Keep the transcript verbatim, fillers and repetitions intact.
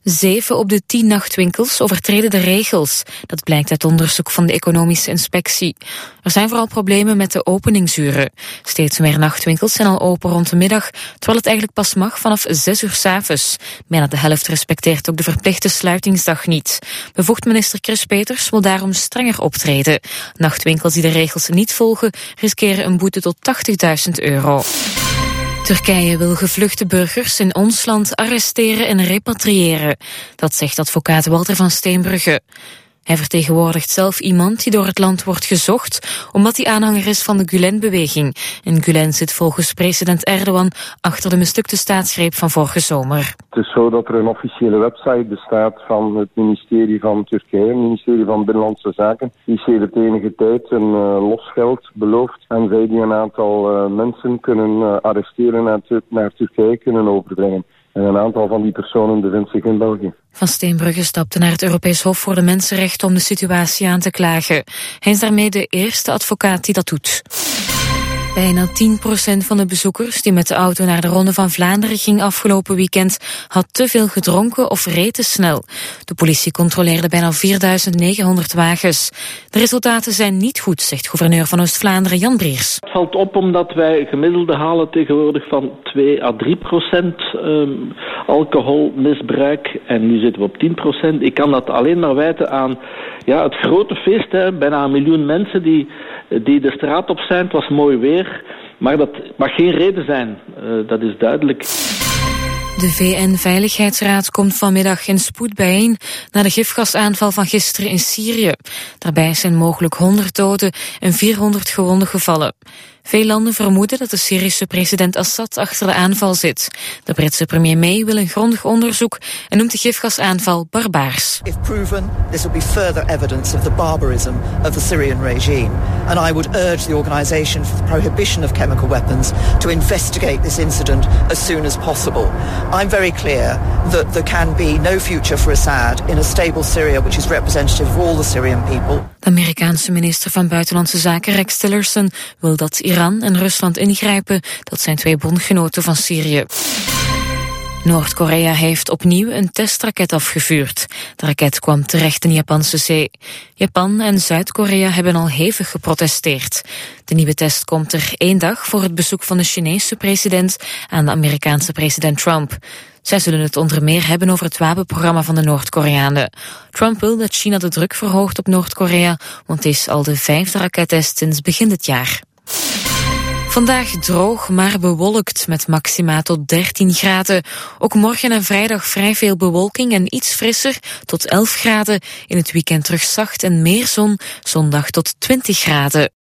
Zeven op de tien nachtwinkels overtreden de regels. Dat blijkt uit onderzoek van de Economische Inspectie. Er zijn vooral problemen met de openingsuren. Steeds meer nachtwinkels zijn al open rond de middag, terwijl het eigenlijk pas mag vanaf zes uur 's avonds. Bijna de helft respecteert ook de verplichte sluitingsdag niet. Bevoegd minister Chris Peters wil daarom strenger optreden. Nachtwinkels die de regels niet volgen, riskeren een boete tot tachtigduizend euro. Turkije wil gevluchte burgers in ons land arresteren en repatriëren. Dat zegt advocaat Walter van Steenbrugge. Hij vertegenwoordigt zelf iemand die door het land wordt gezocht omdat hij aanhanger is van de Gülen-beweging. En Gülen zit volgens president Erdogan achter de mislukte staatsgreep van vorige zomer. Het is zo dat er een officiële website bestaat van het ministerie van Turkije, het ministerie van Binnenlandse Zaken. Die sedert enige tijd een uh, losgeld belooft en zij die een aantal uh, mensen kunnen uh, arresteren naar, naar Turkije kunnen overbrengen. En een aantal van die personen bevindt zich in België. Van Steenbrugge stapte naar het Europees Hof voor de Mensenrechten om de situatie aan te klagen. Hij is daarmee de eerste advocaat die dat doet. Bijna tien procent van de bezoekers die met de auto naar de Ronde van Vlaanderen ging afgelopen weekend had te veel gedronken of reed te snel. De politie controleerde bijna vierduizend negenhonderd wagens. De resultaten zijn niet goed, zegt gouverneur van Oost-Vlaanderen Jan Briers. Het valt op omdat wij gemiddelde halen tegenwoordig van twee à drie procent um, alcoholmisbruik en nu zitten we op tien procent. Ik kan dat alleen maar wijten aan ja, het grote feest, hè, bijna een miljoen mensen die, die de straat op zijn. Het was mooi weer. Maar dat mag geen reden zijn, uh, dat is duidelijk. De V N-veiligheidsraad komt vanmiddag in spoed bijeen na de gifgasaanval van gisteren in Syrië. Daarbij zijn mogelijk honderd doden en vierhonderd gewonden gevallen. Veel landen vermoeden dat de Syrische president Assad achter de aanval zit. De Britse premier May wil een grondig onderzoek en noemt de gifgasaanval barbaars. If proven, this will be further evidence of the barbarism of the Syrian regime. And I would urge the Organisation for the Prohibition of Chemical Weapons to investigate this incident as soon as possible. I'm very clear that there can be no future for Assad in a stable Syria which is representative of all the Syrian people. De Amerikaanse minister van Buitenlandse Zaken Rex Tillerson wil dat Iran en Rusland ingrijpen. Dat zijn twee bondgenoten van Syrië. Noord-Korea heeft opnieuw een testraket afgevuurd. De raket kwam terecht in de Japanse zee. Japan en Zuid-Korea hebben al hevig geprotesteerd. De nieuwe test komt er één dag voor het bezoek van de Chinese president aan de Amerikaanse president Trump. Zij zullen het onder meer hebben over het wapenprogramma van de Noord-Koreanen. Trump wil dat China de druk verhoogt op Noord-Korea, want het is al de vijfde rakettest sinds begin dit jaar. Vandaag droog, maar bewolkt met maxima tot dertien graden. Ook morgen en vrijdag vrij veel bewolking en iets frisser tot elf graden. In het weekend terug zacht en meer zon, zondag tot twintig graden.